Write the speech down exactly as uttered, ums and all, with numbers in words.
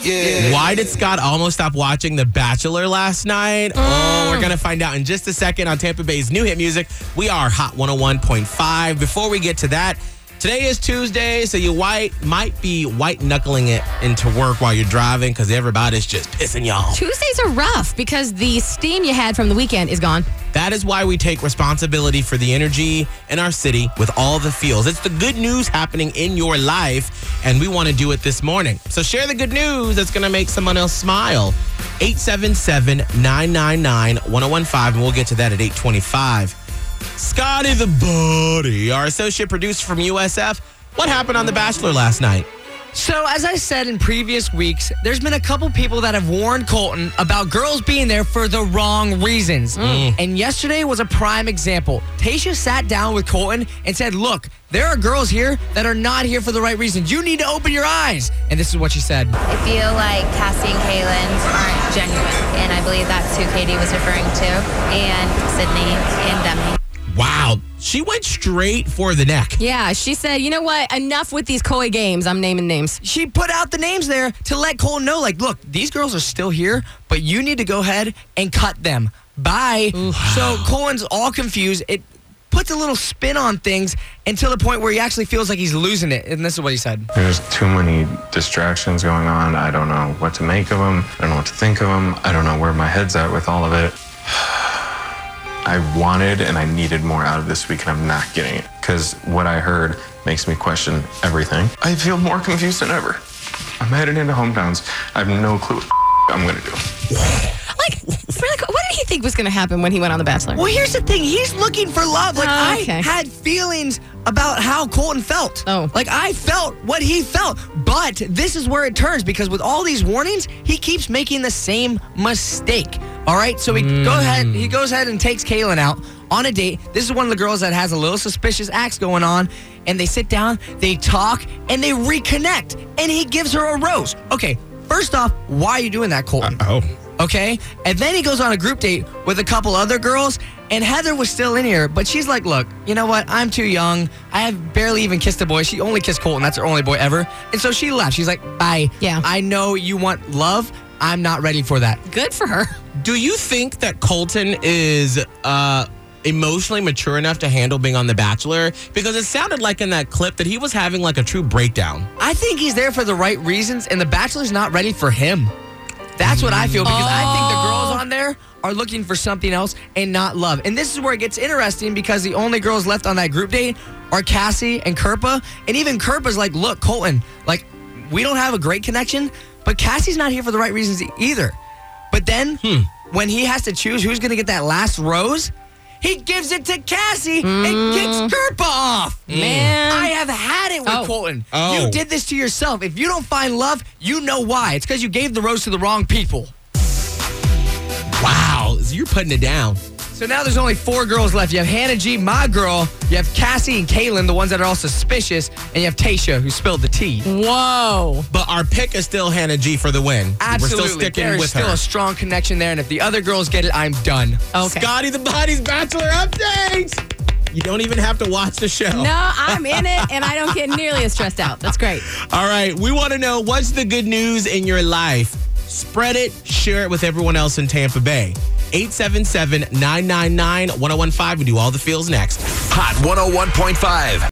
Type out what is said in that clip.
Yeah. Why did Scott almost stop watching The Bachelor last night? Mm. Oh, we're going to find out in just a second on Tampa Bay's new hit music. We are Hot one oh one point five. Before we get to that, today is Tuesday, so you white might be white-knuckling it into work while you're driving because everybody's just pissing y'all. Tuesdays are rough because the steam you had from the weekend is gone. That is why we take responsibility for the energy in our city with all the feels. It's the good news happening in your life, and we want to do it this morning. So share the good news that's going to make someone else smile. eight seven seven, nine nine nine, one oh one five, and we'll get to that at eight twenty-five. Scotty the Buddy, our associate producer from U S F. What happened on The Bachelor last night? So, as I said in previous weeks, there's been a couple people that have warned Colton about girls being there for the wrong reasons. Mm. And yesterday was a prime example. Tayshia sat down with Colton and said, look, there are girls here that are not here for the right reasons. You need to open your eyes. And this is what she said. I feel like Cassie and Kaylin aren't genuine. And I believe that's who Katie was referring to. And Sydney and Demi. Wow. She went straight for the neck. Yeah, she said, you know what? Enough with these coy games. I'm naming names. She put out the names there to let Colton know, like, look, these girls are still here, but you need to go ahead and cut them. Bye. Ooh. So Colton's all confused. It puts a little spin on things until the point where he actually feels like he's losing it. And this is what he said. There's too many distractions going on. I don't know what to make of them. I don't know what to think of them. I don't know where my head's at with all of it. I wanted and I needed more out of this week, and I'm not getting it. Because what I heard makes me question everything. I feel more confused than ever. I'm headed into hometowns. I have no clue what I'm going to do. Like, really, what did he think was going to happen when he went on The Bachelor? Well, here's the thing. He's looking for love. Like, oh, okay. I had feelings about how Colton felt. Oh. Like, I felt what he felt. But this is where it turns, because with all these warnings, he keeps making the same mistake. All right? So he, mm. go ahead, he goes ahead and takes Kaylin out on a date. This is one of the girls that has a little suspicious acts going on. And they sit down, they talk, and they reconnect. And he gives her a rose. Okay, first off, why are you doing that, Colton? Uh, oh. Okay? And then he goes on a group date with a couple other girls, and Heather was still in here, but she's like, look, you know what? I'm too young. I have barely even kissed a boy. She only kissed Colton. That's her only boy ever. And so she left. She's like, bye. Yeah. I know you want love. I'm not ready for that. Good for her. Do you think that Colton is uh, emotionally mature enough to handle being on The Bachelor? Because it sounded like in that clip that he was having like a true breakdown. I think he's there for the right reasons, and The Bachelor's not ready for him. That's what I feel, because oh. I think the girls on there are looking for something else and not love. And this is where it gets interesting, because the only girls left on that group date are Cassie and Kirpa. And even Kirpa's like, look, Colton, like, we don't have a great connection, but Cassie's not here for the right reasons either. But then hmm. when he has to choose who's going to get that last rose, he gives it to Cassie mm. and kicks Kirpa off. Man. I have had it with oh. Colton. Oh. You did this to yourself. If you don't find love, you know why. It's because you gave the rose to the wrong people. Wow. You're putting it down. So now there's only four girls left. You have Hannah G, my girl. You have Cassie and Kaylin, the ones that are all suspicious. And you have Tayshia, who spilled the tea. Whoa. But our pick is still Hannah G for the win. Absolutely. We're still sticking There's with still her. a strong connection there. And if the other girls get it, I'm done. Okay. Scotty the Body's Bachelor update. You don't even have to watch the show. No, I'm in it, and I don't get nearly as stressed out. That's great. All right. We want to know, what's the good news in your life? Spread it. Share it with everyone else in Tampa Bay. eight seven seven, nine nine nine, one oh one five. We do all the feels next. Hot one oh one point five.